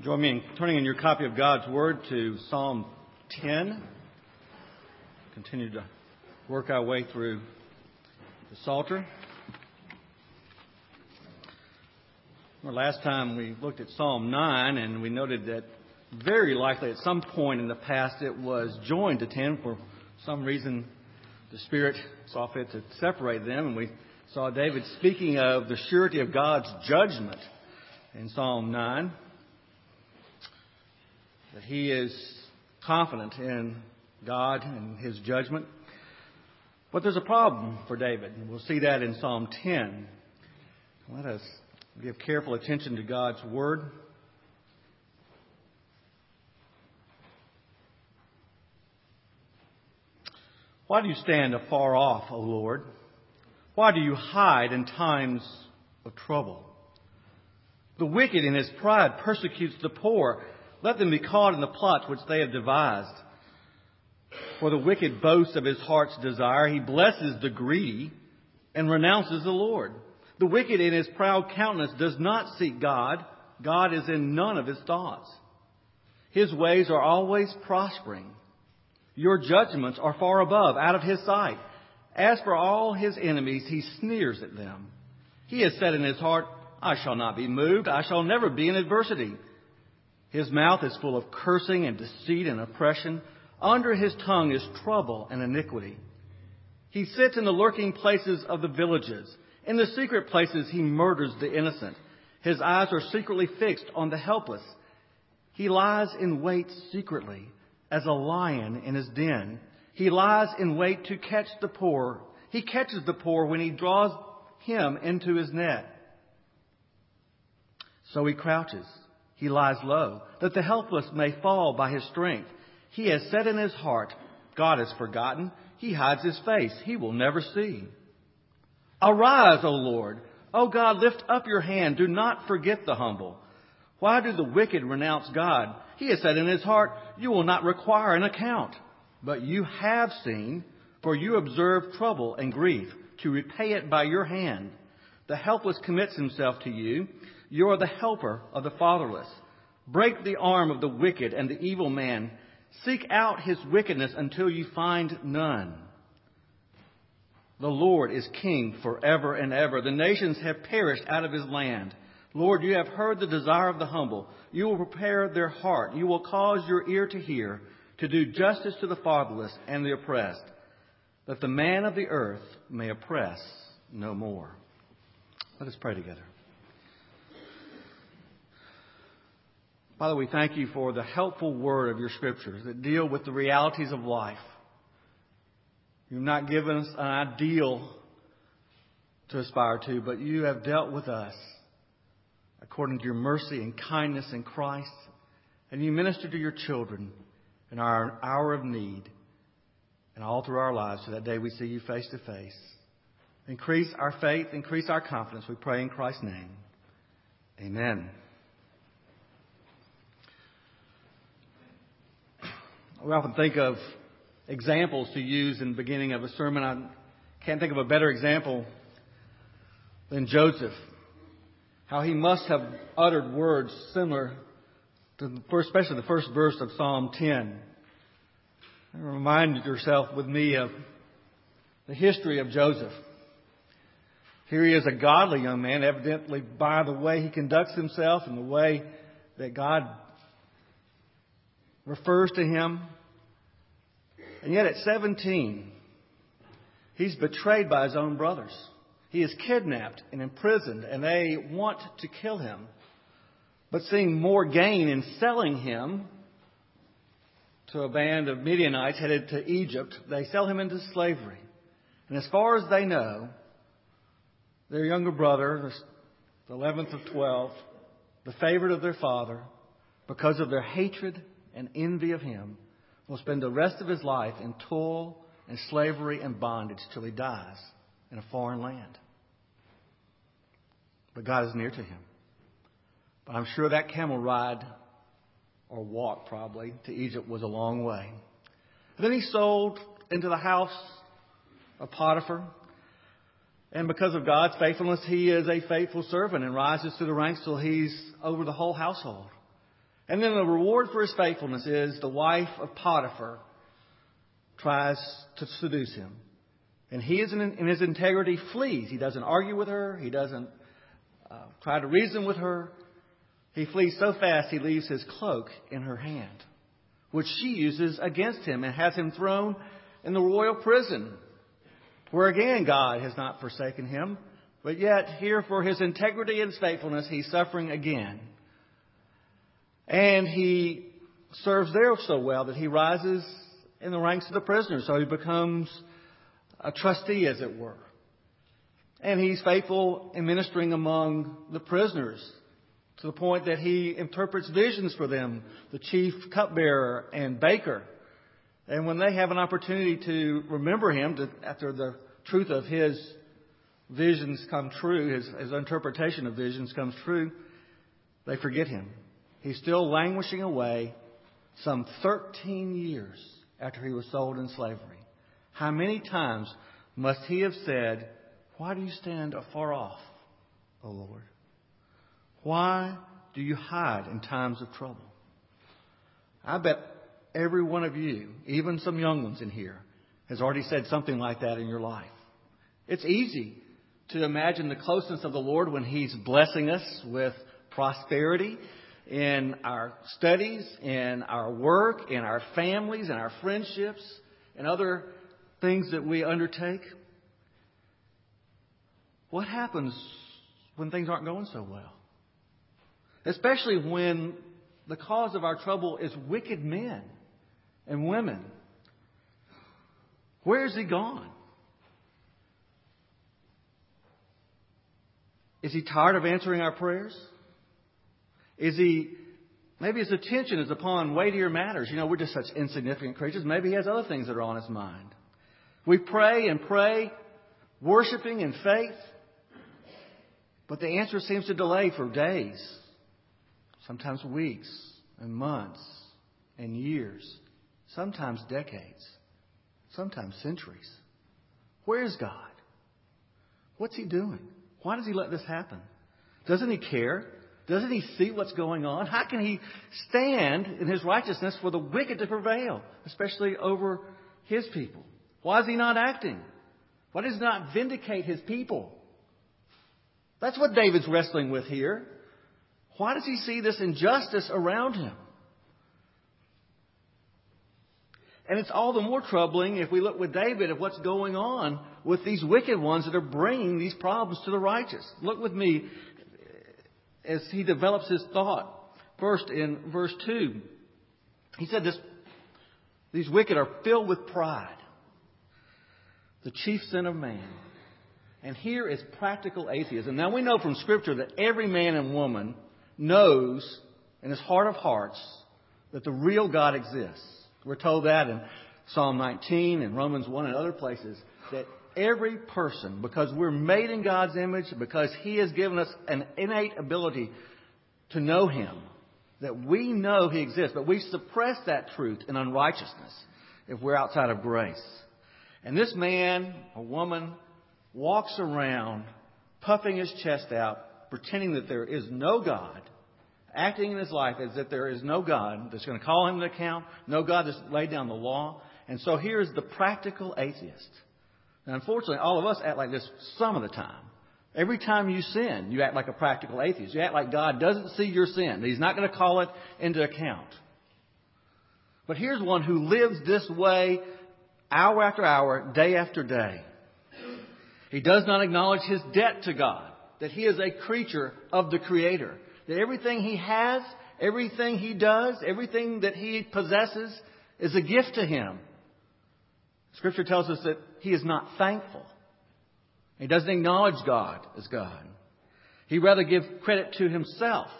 Join me in turning in your copy of God's Word to Psalm 10. Continue to work our way through the Psalter. Well, last time we looked at Psalm 9 and we noted that very likely at some point in the past it was joined to 10. For some reason the Spirit saw fit to separate them, and we saw David speaking of the surety of God's judgment in Psalm 9. That he is confident in God and His judgment. But there's a problem for David, and we'll see that in Psalm 10. Let us give careful attention to God's Word. Why do you stand afar off, O Lord? Why do you hide in times of trouble? The wicked in his pride persecutes the poor. Let them be caught in the plots which they have devised. For the wicked boasts of his heart's desire. He blesses the greedy and renounces the Lord. The wicked in his proud countenance does not seek God. God is in none of his thoughts. His ways are always prospering. Your judgments are far above, out of his sight. As for all his enemies, he sneers at them. He has said in his heart, I shall not be moved. I shall never be in adversity. His mouth is full of cursing and deceit and oppression. Under his tongue is trouble and iniquity. He sits in the lurking places of the villages. In the secret places he murders the innocent. His eyes are secretly fixed on the helpless. He lies in wait secretly as a lion in his den. He lies in wait to catch the poor. He catches the poor when he draws him into his net. So he crouches. He lies low, that the helpless may fall by his strength. He has said in his heart, God has forgotten. He hides his face. He will never see. Arise, O Lord. O God, lift up your hand. Do not forget the humble. Why do the wicked renounce God? He has said in his heart, you will not require an account. But you have seen, for you observe trouble and grief, to repay it by your hand. The helpless commits himself to you. You are the helper of the fatherless. Break the arm of the wicked and the evil man. Seek out his wickedness until you find none. The Lord is king forever and ever. The nations have perished out of his land. Lord, you have heard the desire of the humble. You will prepare their heart. You will cause your ear to hear, to do justice to the fatherless and the oppressed, that the man of the earth may oppress no more. Let us pray together. Father, we thank you for the helpful word of your scriptures that deal with the realities of life. You've not given us an ideal to aspire to, but you have dealt with us according to your mercy and kindness in Christ. And you minister to your children in our hour of need and all through our lives to that day we see you face to face. Increase our faith, increase our confidence, we pray in Christ's name. Amen. We often think of examples to use in the beginning of a sermon. I can't think of a better example than Joseph. How he must have uttered words similar to especially the first verse of Psalm 10. Remind yourself with me of the history of Joseph. Here he is, a godly young man, evidently by the way he conducts himself and the way that God refers to him. And yet at 17, he's betrayed by his own brothers. He is kidnapped and imprisoned, and they want to kill him. But seeing more gain in selling him to a band of Midianites headed to Egypt, they sell him into slavery. And as far as they know, their younger brother, the 11th of 12, the favorite of their father, because of their hatred and envy of him, will spend the rest of his life in toil and slavery and bondage till he dies in a foreign land. But God is near to him. But I'm sure that camel ride, or walk probably, to Egypt was a long way. And then he's sold into the house of Potiphar. And because of God's faithfulness, he is a faithful servant and rises through the ranks till he's over the whole household. And then the reward for his faithfulness is the wife of Potiphar tries to seduce him. And he is in his integrity flees. He doesn't argue with her. He doesn't try to reason with her. He flees so fast he leaves his cloak in her hand, which she uses against him and has him thrown in the royal prison, where again God has not forsaken him. But yet here for his integrity and his faithfulness he's suffering again. And he serves there so well that he rises in the ranks of the prisoners. So he becomes a trustee, as it were. And he's faithful in ministering among the prisoners to the point that he interprets visions for them, the chief cupbearer and baker. And when they have an opportunity to remember him, after the truth of his visions come true, his interpretation of visions comes true, they forget him. He's still languishing away some 13 years after he was sold in slavery. How many times must he have said, "Why do you stand afar off, O Lord? Why do you hide in times of trouble?" I bet every one of you, even some young ones in here, has already said something like that in your life. It's easy to imagine the closeness of the Lord when He's blessing us with prosperity in our studies, in our work, in our families, in our friendships, and other things that we undertake. What happens when things aren't going so well? Especially when the cause of our trouble is wicked men and women. Where is He gone? Is He tired of answering our prayers? Maybe His attention is upon weightier matters. We're just such insignificant creatures. Maybe He has other things that are on His mind. We pray and pray, worshiping in faith, but the answer seems to delay for days, sometimes weeks and months and years, sometimes decades, sometimes centuries. Where is God? What's He doing? Why does He let this happen? Doesn't He care? Doesn't He see what's going on? How can He stand in His righteousness for the wicked to prevail, especially over His people? Why is He not acting? Why does He not vindicate His people? That's what David's wrestling with here. Why does he see this injustice around him? And it's all the more troubling if we look with David at what's going on with these wicked ones that are bringing these problems to the righteous. Look with me as he develops his thought. First, in verse 2, he said these wicked are filled with pride, the chief sin of man. And here is practical atheism. Now we know from Scripture that every man and woman knows in his heart of hearts that the real God exists. We're told that in Psalm 19 and Romans 1 and other places, that every person, because we're made in God's image, because He has given us an innate ability to know Him, that we know He exists, but we suppress that truth in unrighteousness if we're outside of grace. And this man or woman walks around puffing his chest out, pretending that there is no God, acting in his life as if there is no God that's going to call him to account, no God that's laid down the law. And so here's the practical atheist. And unfortunately, all of us act like this some of the time. Every time you sin, you act like a practical atheist. You act like God doesn't see your sin. He's not going to call it into account. But here's one who lives this way hour after hour, day after day. He does not acknowledge his debt to God, that he is a creature of the Creator, that everything he has, everything he does, everything that he possesses is a gift to him. Scripture tells us that he is not thankful. He doesn't acknowledge God as God. He'd rather give credit to himself.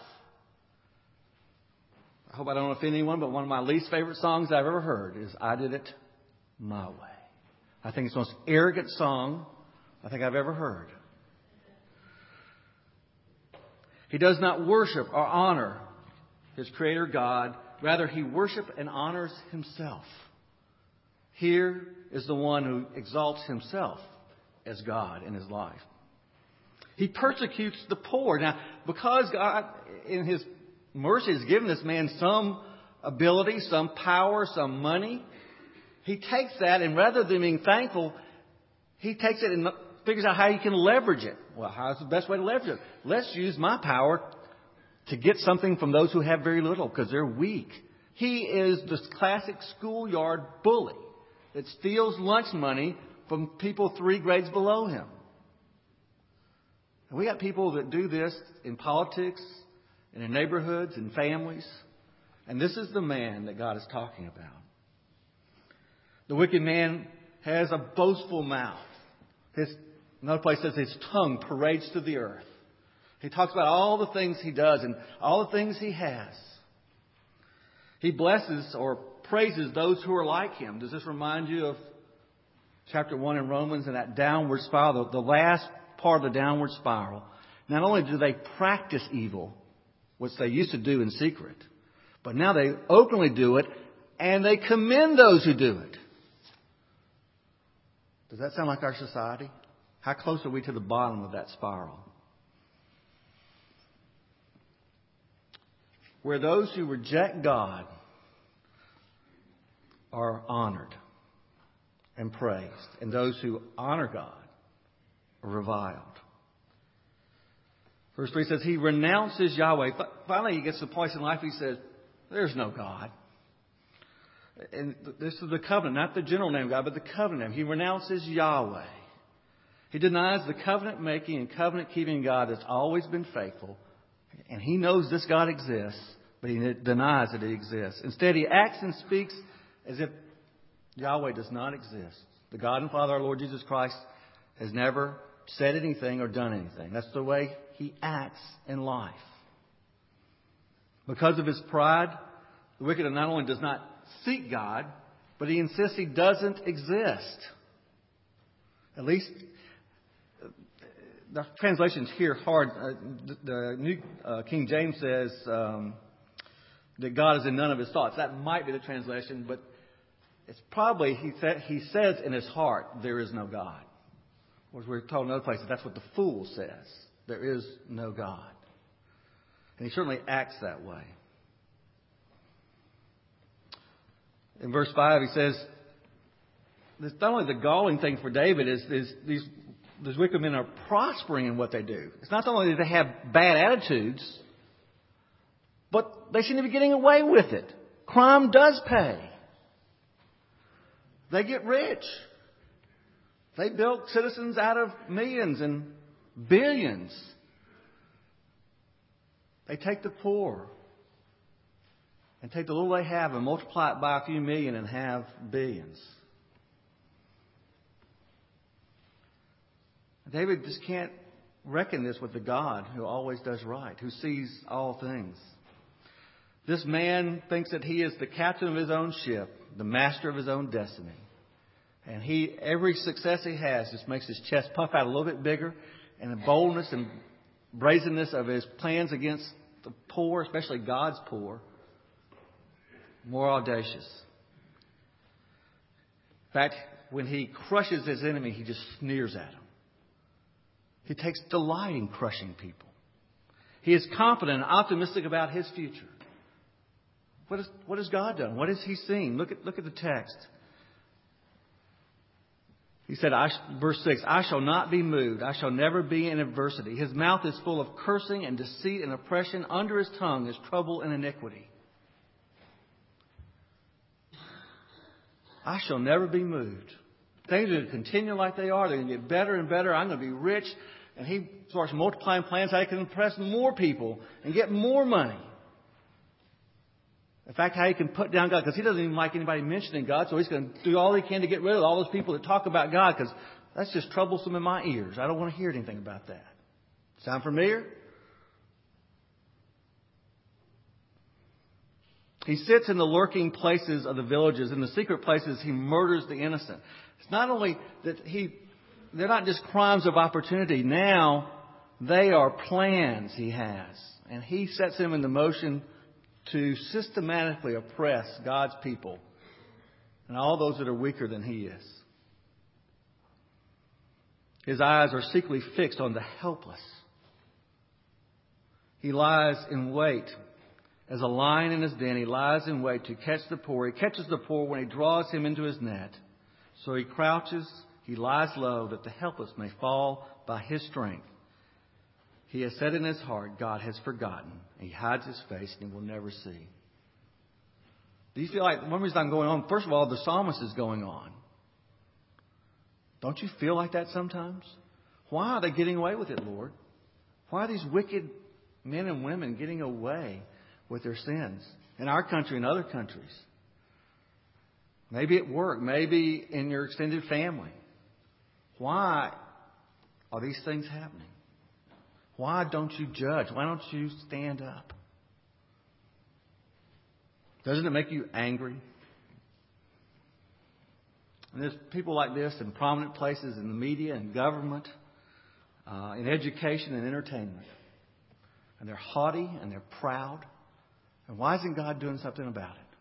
I hope I don't offend anyone, but one of my least favorite songs I've ever heard is "I Did It My Way." I think it's the most arrogant song I think I've ever heard. He does not worship or honor his Creator God. Rather, he worships and honors himself. Here is the one who exalts himself as God in his life. He persecutes the poor. Now, because God, in his mercy has given this man some ability, some power, some money. He takes that, and rather than being thankful, he takes it and figures out how he can leverage it. Well, how's the best way to leverage it? Let's use my power to get something from those who have very little because they're weak. He is the classic schoolyard bully that steals lunch money from people 3 grades below him. And we got people that do this in politics, and in neighborhoods, and families. And this is the man that God is talking about. The wicked man has a boastful mouth. Another place says his tongue parades through the earth. He talks about all the things he does and all the things he has. He blesses or praises those who are like him. Does this remind you of chapter 1 in Romans and that downward spiral, the last part of the downward spiral? Not only do they practice evil, which they used to do in secret, but now they openly do it and they commend those who do it. Does that sound like our society? How close are we to the bottom of that spiral? Where those who reject God are honored and praised, and those who honor God are reviled. Verse 3 says, he renounces Yahweh. Finally, he gets to the point in life he says, there's no God. And this is the covenant, not the general name of God, but the covenant name. He renounces Yahweh. He denies the covenant-making and covenant-keeping God that's always been faithful. And he knows this God exists, but he denies that he exists. Instead, he acts and speaks as if Yahweh does not exist. The God and Father, our Lord Jesus Christ, has never said anything or done anything. That's the way he acts in life. Because of his pride, the wicked not only does not seek God, but he insists he doesn't exist. At least the translation's here hard. The New King James says that God is in none of his thoughts. That might be the translation, but it's probably he says in his heart there is no God. Or as we're told in other places, that's what the fool says. There is no God. And he certainly acts that way. In verse 5 he says, not only the galling thing for David is these wicked men are prospering in what they do. It's not only that they have bad attitudes, but they seem to be getting away with it. Crime does pay. They get rich. They built citizens out of millions and billions. They take the poor and take the little they have and multiply it by a few million and have billions. David just can't reckon this with the God who always does right, who sees all things. This man thinks that he is the captain of his own ship, the master of his own destiny. And every success he has just makes his chest puff out a little bit bigger, and the boldness and brazenness of his plans against the poor, especially God's poor, more audacious. In fact, when he crushes his enemy, he just sneers at him. He takes delight in crushing people. He is confident and optimistic about his future. What has God done? What has he seen? Look at the text. He said, verse 6, I shall not be moved. I shall never be in adversity. His mouth is full of cursing and deceit and oppression. Under his tongue is trouble and iniquity. I shall never be moved. Things are going to continue like they are. They're going to get better and better. I'm going to be rich. And he starts multiplying plans how he can impress more people and get more money. In fact, how he can put down God, because he doesn't even like anybody mentioning God, so he's going to do all he can to get rid of all those people that talk about God, because that's just troublesome in my ears. I don't want to hear anything about that. Sound familiar? He sits in the lurking places of the villages. In the secret places, he murders the innocent. It's not only that they're not just crimes of opportunity. Now, they are plans he has. And he sets them into motion to systematically oppress God's people and all those that are weaker than he is. His eyes are secretly fixed on the helpless. He lies in wait As a lion in his den, he lies in wait to catch the poor. He catches the poor when he draws him into his net. So he crouches, he lies low, that the helpless may fall by his strength. He has said in his heart, God has forgotten. He hides his face and he will never see. Do you feel like one reason I'm going on? First of all, the psalmist is going on. Don't you feel like that sometimes? Why are they getting away with it, Lord? Why are these wicked men and women getting away with their sins in our country and other countries? Maybe at work, maybe in your extended family. Why are these things happening? Why don't you judge? Why don't you stand up? Doesn't it make you angry? And there's people like this in prominent places in the media and government, in education and entertainment. And they're haughty and they're proud. And why isn't God doing something about it?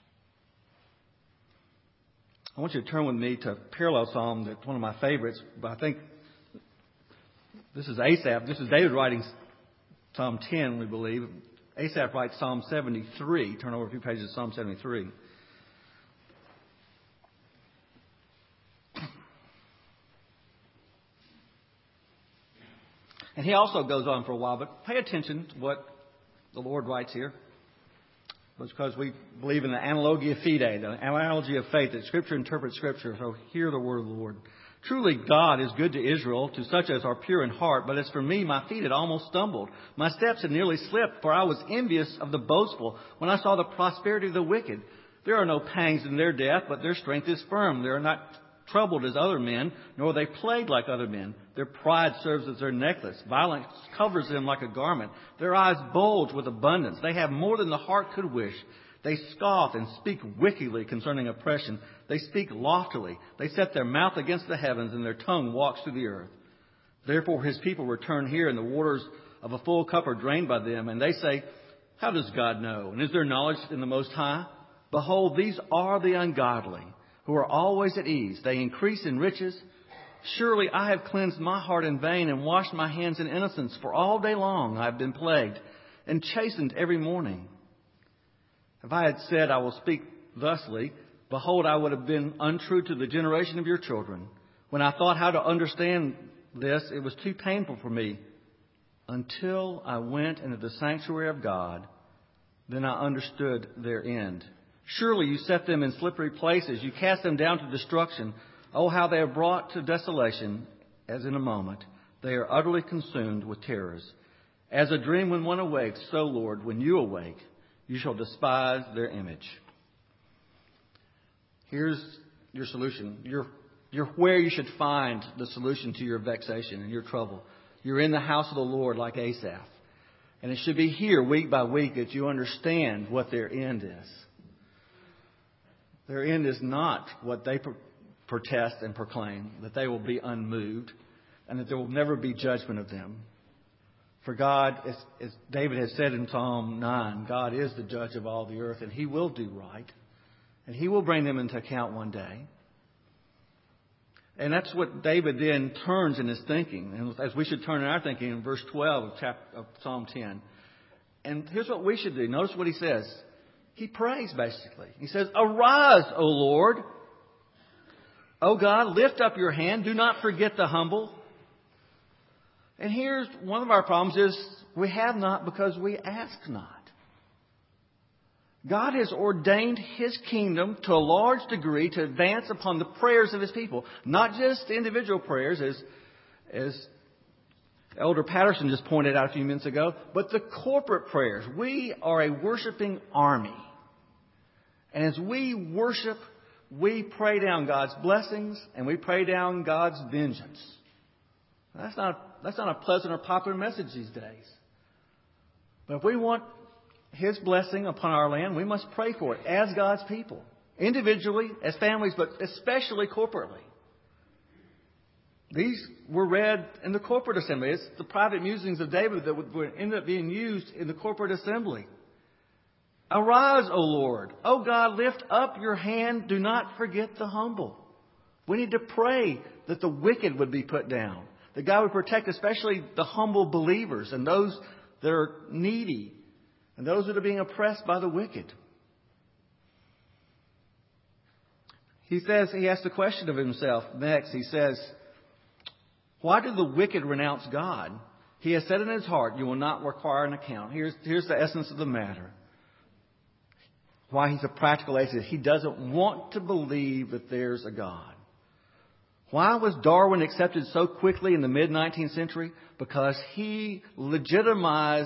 I want you to turn with me to a parallel psalm that's one of my favorites, but I think this is Asaph. This is David writing Psalm 10, we believe. Asaph writes Psalm 73. Turn over a few pages to Psalm 73. And he also goes on for a while, but pay attention to what the Lord writes here. It's because we believe in the analogia fide, the analogy of faith, that Scripture interprets Scripture. So hear the word of the Lord. Truly God is good to Israel, to such as are pure in heart. But as for me, my feet had almost stumbled. My steps had nearly slipped, for I was envious of the boastful when I saw the prosperity of the wicked. There are no pangs in their death, but their strength is firm. They are not troubled as other men, nor are they plagued like other men. Their pride serves as their necklace. Violence covers them like a garment. Their eyes bulge with abundance. They have more than the heart could wish. They scoff and speak wickedly concerning oppression. They speak loftily. They set their mouth against the heavens, and their tongue walks through the earth. Therefore his people return here, and the waters of a full cup are drained by them. And they say, how does God know? And is there knowledge in the Most High? Behold, these are the ungodly, who are always at ease. They increase in riches. Surely I have cleansed my heart in vain and washed my hands in innocence. For all day long I have been plagued and chastened every morning. If I had said, I will speak thusly, behold, I would have been untrue to the generation of your children. When I thought how to understand this, it was too painful for me. Until I went into the sanctuary of God, then I understood their end. Surely you set them in slippery places. You cast them down to destruction. Oh, how they are brought to desolation, as in a moment. They are utterly consumed with terrors. As a dream when one awakes, so, Lord, when you awake, you shall despise their image. Here's your solution. You're where you should find the solution to your vexation and your trouble. You're in the house of the Lord like Asaph. And it should be here week by week that you understand what their end is. Their end is not what they protest and proclaim, that they will be unmoved and that there will never be judgment of them. For God, as David has said in Psalm 9, God is the judge of all the earth, and He will do right. And He will bring them into account one day. And that's what David then turns in his thinking, and as we should turn in our thinking in verse 12 of Psalm 10. And here's what we should do. Notice what he says. He prays, basically. He says, arise, O Lord. O God, lift up your hand. Do not forget the humble. And here's one of our problems is we have not because we ask not. God has ordained His kingdom to a large degree to advance upon the prayers of His people. Not just individual prayers, as Elder Patterson just pointed out a few minutes ago, but the corporate prayers. We are a worshiping army. And as we worship, we pray down God's blessings and we pray down God's vengeance. That's not a pleasant or popular message these days. But if we want His blessing upon our land, we must pray for it as God's people. Individually, as families, but especially corporately. These were read in the corporate assembly. It's the private musings of David that would end up being used in the corporate assembly. Arise, O Lord. O God, lift up your hand. Do not forget the humble. We need to pray that the wicked would be put down. That God would protect especially the humble believers and those that are needy and those that are being oppressed by the wicked. He asks the question of himself next. He says, why do the wicked renounce God? He has said in his heart, you will not require an account. Here's the essence of the matter. Why he's a practical atheist. He doesn't want to believe that there's a God. Why was Darwin accepted so quickly in the mid-19th century? Because he legitimized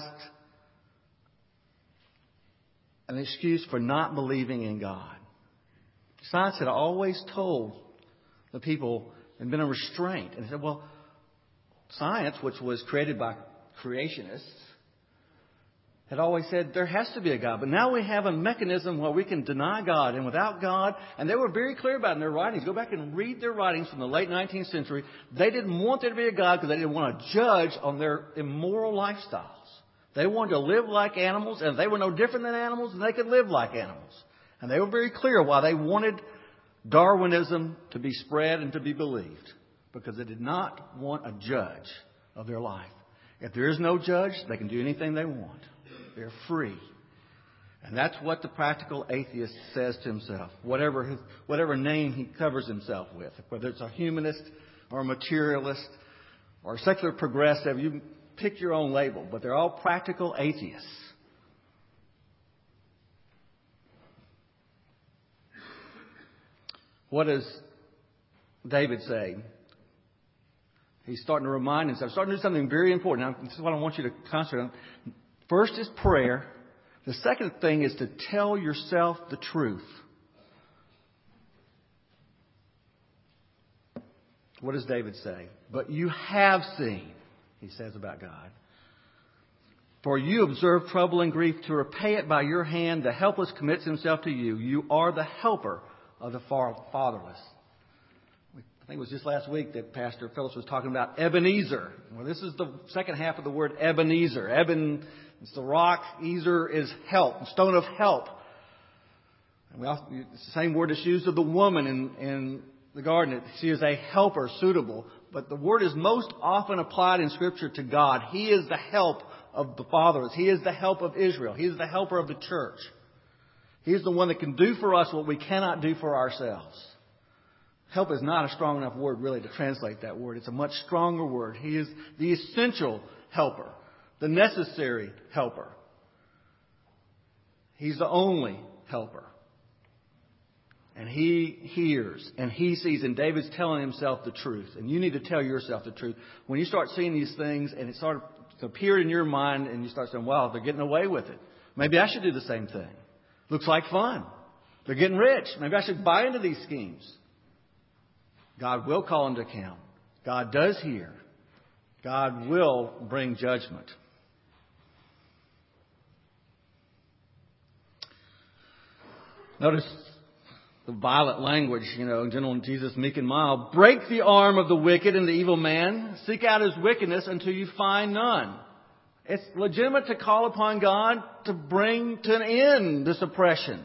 an excuse for not believing in God. Science had always told the people and been a restraint. And he said, well, science, which was created by creationists, had always said there has to be a God. But now we have a mechanism where we can deny God. And without God, and they were very clear about it in their writings. Go back and read their writings from the late 19th century. They didn't want there to be a God because they didn't want to judge on their immoral lifestyles. They wanted to live like animals, and they were no different than animals, and they could live like animals. And they were very clear why they wanted Darwinism to be spread and to be believed. Because they did not want a judge of their life. If there is no judge, they can do anything they want. They're free. And that's what the practical atheist says to himself. Whatever name he covers himself with. Whether it's a humanist or a materialist or a secular progressive, you pick your own label. But they're all practical atheists. What does David say? He's starting to remind himself, starting to do something very important. Now, this is what I want you to concentrate on. First is prayer. The second thing is to tell yourself the truth. What does David say? But you have seen, he says about God. For you observe trouble and grief to repay it by your hand. The helpless commits himself to you. You are the helper of the fatherless. I think it was just last week that Pastor Phillips was talking about Ebenezer. Well, this is the second half of the word Ebenezer. Eben is the rock. Ezer is help, stone of help. And it's the same word that's used of the woman in the garden. She is a helper, suitable. But the word is most often applied in Scripture to God. He is the help of the fatherless. He is the help of Israel. He is the helper of the church. He is the one that can do for us what we cannot do for ourselves. Help is not a strong enough word, really, to translate that word. It's a much stronger word. He is the essential helper, the necessary helper. He's the only helper. And He hears and He sees. And David's telling himself the truth. And you need to tell yourself the truth. When you start seeing these things and it sort of appears in your mind and you start saying, wow, they're getting away with it. Maybe I should do the same thing. Looks like fun. They're getting rich. Maybe I should buy into these schemes. God will call into account. God does hear. God will bring judgment. Notice the violent language, gentle Jesus, meek and mild. Break the arm of the wicked and the evil man. Seek out his wickedness until you find none. It's legitimate to call upon God to bring to an end this oppression.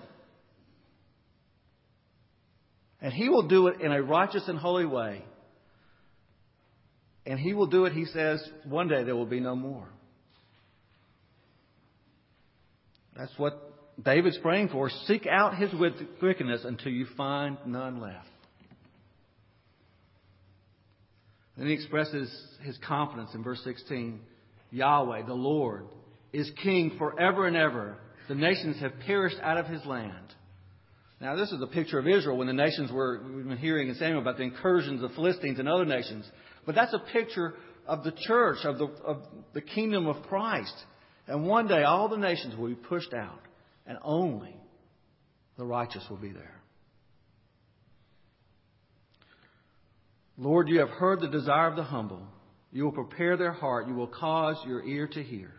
And He will do it in a righteous and holy way. And He will do it, He says, one day there will be no more. That's what David's praying for. Seek out His wickedness until you find none left. Then he expresses his confidence in verse 16. Yahweh, the Lord, is King forever and ever. The nations have perished out of His land. Now, this is a picture of Israel when the nations we've been hearing in Samuel about the incursions of Philistines and other nations. But that's a picture of the church, of the kingdom of Christ. And one day all the nations will be pushed out and only the righteous will be there. Lord, you have heard the desire of the humble. You will prepare their heart. You will cause your ear to hear.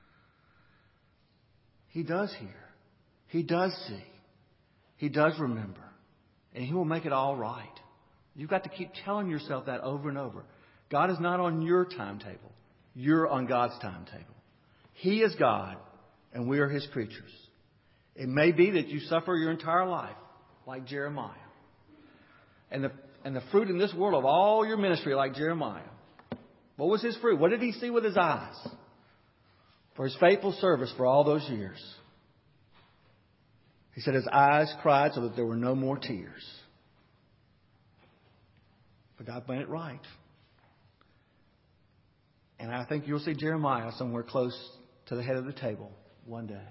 He does hear. He does see. He does remember. And He will make it all right. You've got to keep telling yourself that over and over. God is not on your timetable. You're on God's timetable. He is God and we are His creatures. It may be that you suffer your entire life like Jeremiah. And the fruit in this world of all your ministry like Jeremiah. What was his fruit? What did he see with his eyes? for his faithful service for all those years. He said his eyes cried so that there were no more tears. But God made it right. And I think you'll see Jeremiah somewhere close to the head of the table one day.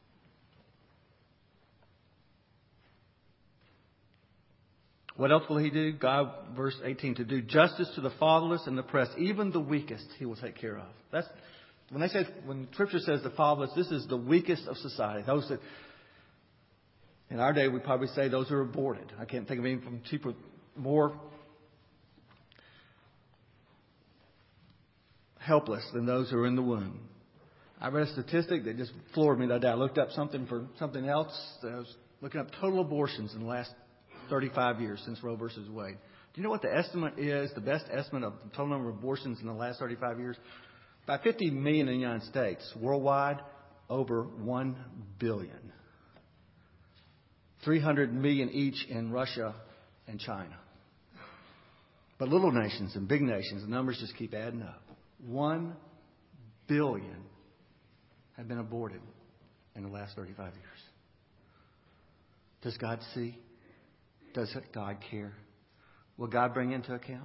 What else will he do? God, verse 18, to do justice to the fatherless and the oppressed, even the weakest he will take care of. That's when Scripture says the fatherless, this is the weakest of society. Those that, in our day, we probably say those who are aborted. I can't think of anything cheaper, more helpless than those who are in the womb. I read a statistic that just floored me that day. I looked up something for something else. I was looking up total abortions in the last 35 years since Roe versus Wade. Do you know what the estimate is, the best estimate of the total number of abortions in the last 35 years? About 50 million in the United States. Worldwide, over 1 billion. 300 million each in Russia and China. But little nations and big nations, the numbers just keep adding up. 1 billion have been aborted in the last 35 years. Does God see? Does God care? Will God bring into account?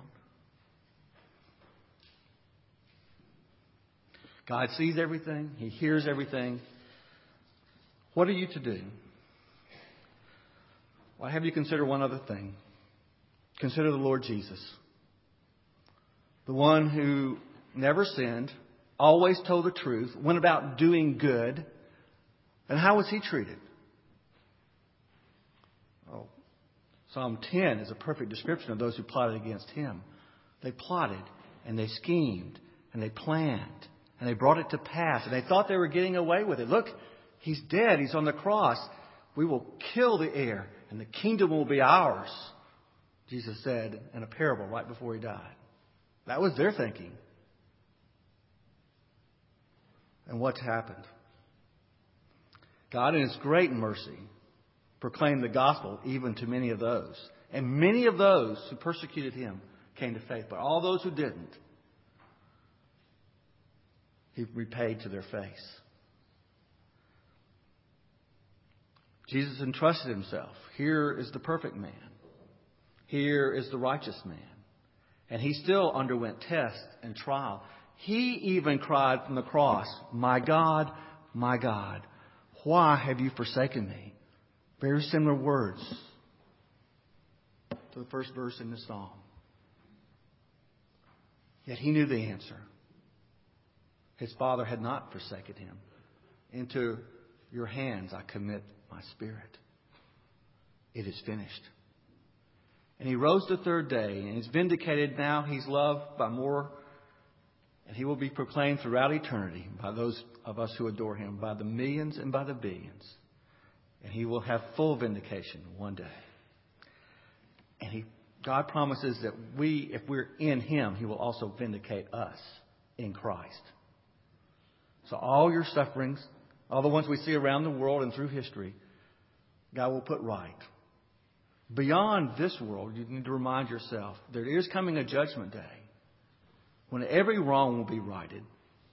God sees everything. He hears everything. What are you to do? Well, I have you consider one other thing. Consider the Lord Jesus. The one who never sinned, always told the truth, went about doing good. And how was he treated? Oh, Psalm 10 is a perfect description of those who plotted against him. They plotted and they schemed and they planned and they brought it to pass and they thought they were getting away with it. Look, he's dead. He's on the cross. We will kill the heir and the kingdom will be ours, Jesus said in a parable right before he died. That was their thinking. And what's happened? God in His great mercy proclaimed the gospel even to many of those. And many of those who persecuted Him came to faith. But all those who didn't, He repaid to their face. Jesus entrusted Himself. Here is the perfect man. Here is the righteous man. And He still underwent test and trial. He even cried from the cross, my God, why have you forsaken me? Very similar words to the first verse in the psalm. Yet He knew the answer. His Father had not forsaken Him. Into your hands I commit my spirit. It is finished. And He rose the third day and He's vindicated now. He's loved by more. And He will be proclaimed throughout eternity by those of us who adore Him, by the millions and by the billions. And He will have full vindication one day. And God promises that if we're in Him, He will also vindicate us in Christ. So all your sufferings, all the ones we see around the world and through history, God will put right. Beyond this world, you need to remind yourself there is coming a judgment day when every wrong will be righted,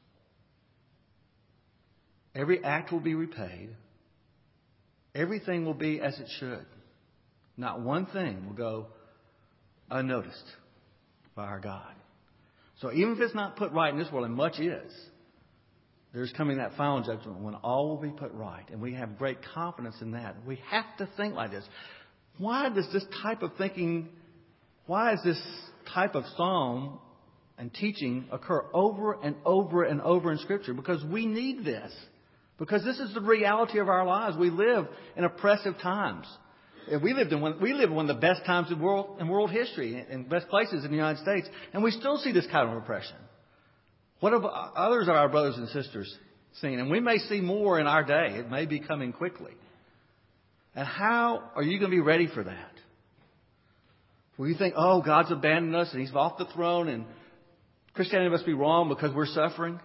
every act will be repaid, everything will be as it should. Not one thing will go unnoticed by our God. So even if it's not put right in this world, and much is, there's coming that final judgment when all will be put right. And we have great confidence in that. We have to think like this. Why does this type of thinking, why is this type of psalm and teaching occur over and over and over in Scripture? Because we need this. Because this is the reality of our lives. We live in oppressive times. We live in one of the best times in world history, and best places in the United States, and we still see this kind of oppression. What have others of our brothers and sisters seen? And we may see more in our day. It may be coming quickly. And how are you going to be ready for that? Will you think, oh, God's abandoned us and He's off the throne and Christianity must be wrong because we're suffering?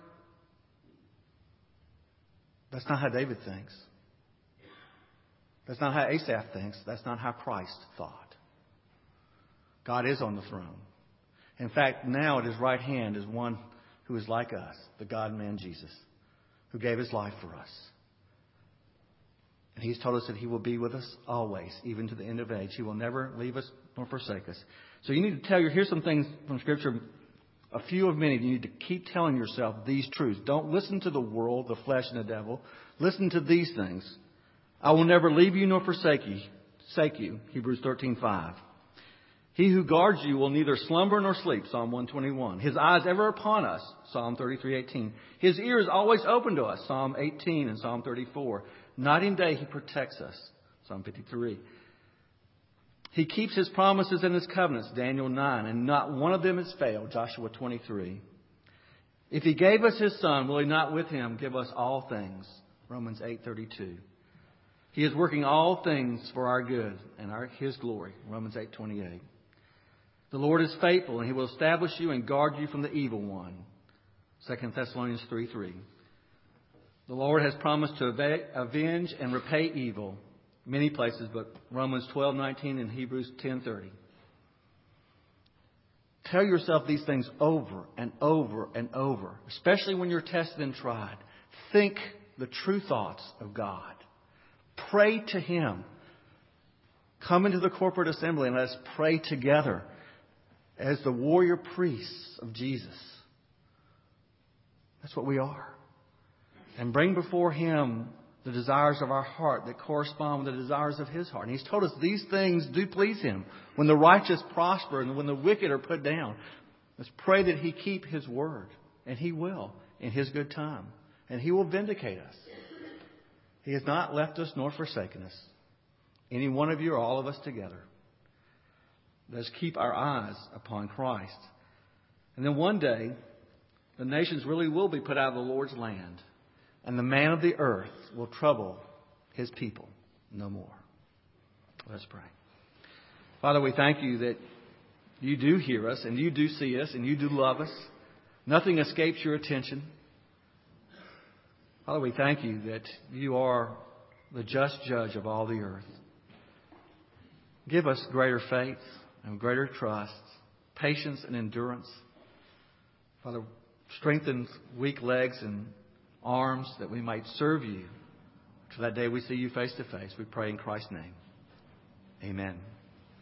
That's not how David thinks. That's not how Asaph thinks. That's not how Christ thought. God is on the throne. In fact, now at His right hand is one who is like us, the God-man Jesus, who gave his life for us. And he's told us that he will be with us always, even to the end of age. He will never leave us nor forsake us. So you need to here's some things from Scripture, a few of many. You need to keep telling yourself these truths. Don't listen to the world, the flesh, and the devil. Listen to these things. I will never leave you nor forsake you. Hebrews 13:5. He who guards you will neither slumber nor sleep. Psalm 121. His eyes ever upon us. Psalm 33:18. His ear is always open to us. Psalm 18 and Psalm 34. Night and day he protects us. Psalm 53. He keeps his promises and his covenants. Daniel 9. And not one of them has failed. Joshua 23. If he gave us his Son, will he not with him give us all things? Romans 8:32. He is working all things for our good and his glory. Romans 8:28. The Lord is faithful, and he will establish you and guard you from the evil one. 2 Thessalonians 3:3. The Lord has promised to avenge and repay evil. Many places, but Romans 12:19 and Hebrews 10:30. Tell yourself these things over and over and over, especially when you're tested and tried. Think the true thoughts of God. Pray to him. Come into the corporate assembly and let us pray together as the warrior priests of Jesus. That's what we are. And bring before him the desires of our heart that correspond with the desires of his heart. And he's told us these things do please him. When the righteous prosper and when the wicked are put down, let's pray that he keep his word. And he will in his good time. And he will vindicate us. He has not left us nor forsaken us. Any one of you or all of us together. Let's keep our eyes upon Christ. And then one day, the nations really will be put out of the Lord's land. And the man of the earth will trouble his people no more. Let's pray. Father, we thank you that you do hear us and you do see us and you do love us. Nothing escapes your attention. Father, we thank you that you are the just judge of all the earth. Give us greater faith and greater trust, patience and endurance. Father, strengthen weak legs and arms that we might serve you to that day we see you face to face. We pray in Christ's name. Amen.